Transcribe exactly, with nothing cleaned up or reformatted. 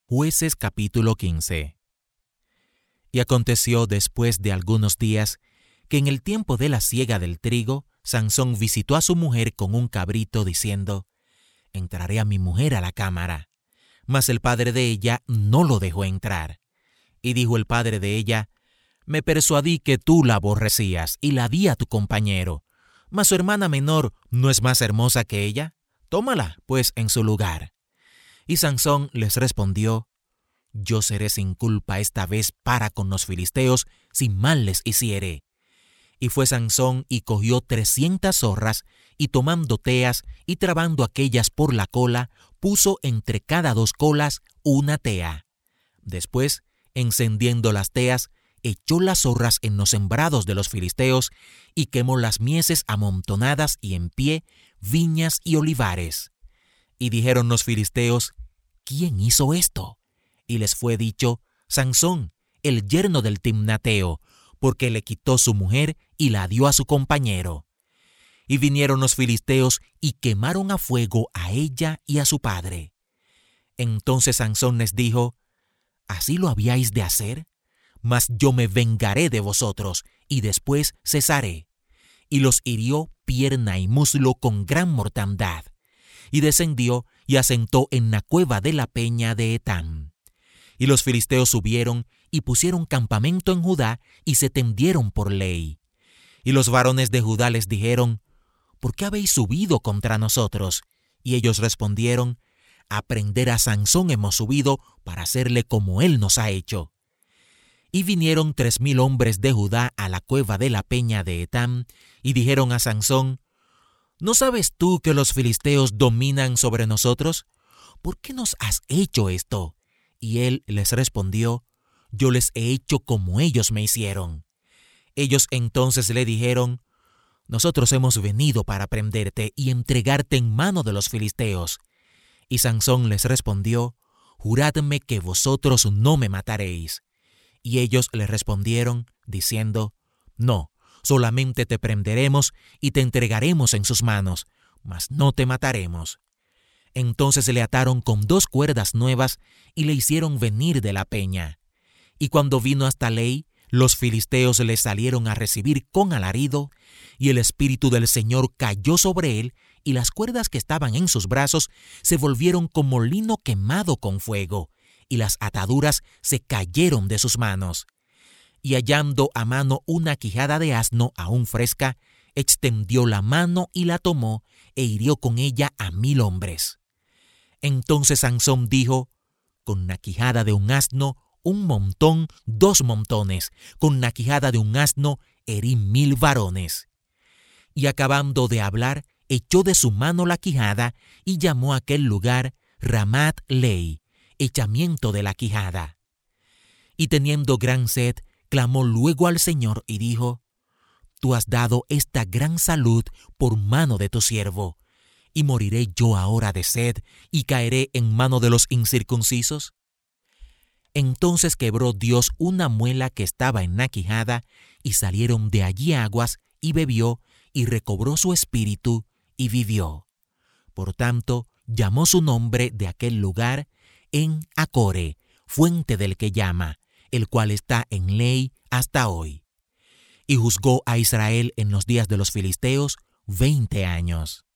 Jueces capítulo quince. Y aconteció después de algunos días que en el tiempo de la siega del trigo, Sansón visitó a su mujer con un cabrito diciendo: «Entraré a mi mujer a la cámara». Mas el padre de ella no lo dejó entrar. Y dijo el padre de ella: «Me persuadí que tú la aborrecías y la di a tu compañero. Mas su hermana menor no es más hermosa que ella. Tómala, pues, en su lugar». Y Sansón les respondió: «Yo seré sin culpa esta vez para con los filisteos, si mal les hiciere». Y fue Sansón y cogió trescientas zorras, y tomando teas y trabando aquellas por la cola, puso entre cada dos colas una tea. Después, encendiendo las teas, echó las zorras en los sembrados de los filisteos, y quemó las mieses amontonadas y en pie, viñas y olivares. Y dijeron los filisteos: «¿Quién hizo esto?». Y les fue dicho: «Sansón, el yerno del Timnateo, porque le quitó su mujer y la dio a su compañero». Y vinieron los filisteos y quemaron a fuego a ella y a su padre. Entonces Sansón les dijo: «¿Así lo habíais de hacer? Mas yo me vengaré de vosotros, y después cesaré». Y los hirió pierna y muslo con gran mortandad. Y descendió y asentó en la cueva de la peña de Etam. Y los filisteos subieron y pusieron campamento en Judá y se tendieron por ley. Y los varones de Judá les dijeron: «¿Por qué habéis subido contra nosotros?». Y ellos respondieron: «A prender a Sansón hemos subido para hacerle como él nos ha hecho». Y vinieron tres mil hombres de Judá a la cueva de la peña de Etam y dijeron a Sansón: «¿No sabes tú que los filisteos dominan sobre nosotros? ¿Por qué nos has hecho esto?». Y él les respondió: «Yo les he hecho como ellos me hicieron». Ellos entonces le dijeron: «Nosotros hemos venido para prenderte y entregarte en mano de los filisteos». Y Sansón les respondió: «Juradme que vosotros no me mataréis». Y ellos le respondieron, diciendo: «No, solamente te prenderemos y te entregaremos en sus manos, mas no te mataremos». Entonces le ataron con dos cuerdas nuevas y le hicieron venir de la peña. Y cuando vino hasta Ley, los filisteos le salieron a recibir con alarido, y el espíritu del Señor cayó sobre él, y las cuerdas que estaban en sus brazos se volvieron como lino quemado con fuego, y las ataduras se cayeron de sus manos. Y hallando a mano una quijada de asno aún fresca, extendió la mano y la tomó, e hirió con ella a mil hombres. Entonces Sansón dijo: «Con la quijada de un asno, un montón, dos montones, con la quijada de un asno, herí mil varones». Y acabando de hablar, echó de su mano la quijada, y llamó a aquel lugar Ramat Lei, echamiento de la quijada. Y teniendo gran sed, clamó luego al Señor y dijo: «Tú has dado esta gran salud por mano de tu siervo, ¿y moriré yo ahora de sed y caeré en mano de los incircuncisos?». Entonces quebró Dios una muela que estaba en la quijada, y salieron de allí aguas, y bebió, y recobró su espíritu, y vivió. Por tanto, llamó su nombre de aquel lugar En Acore, fuente del que llama, el cual está en Ley hasta hoy. Y juzgó a Israel en los días de los filisteos veinte años.